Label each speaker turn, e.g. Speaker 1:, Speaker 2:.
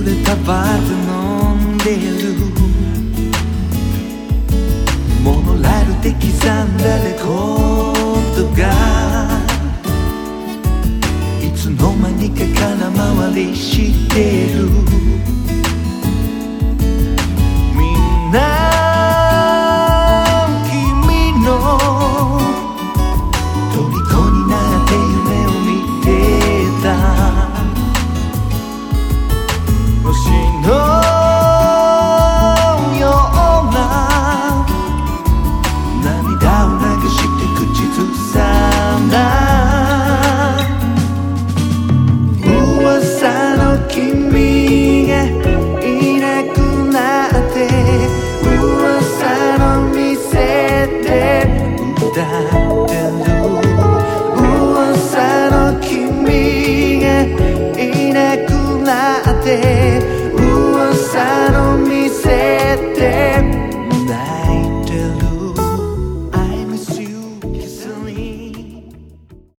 Speaker 1: れたバーで飲んでるモノライルで刻んだレコードがいつの間にか空回りしてるみんな君の虜になって夢を見てた星のような涙を流して口ずさんだ噂の君がいなくなって噂の店で歌ってる噂の君がいなくなって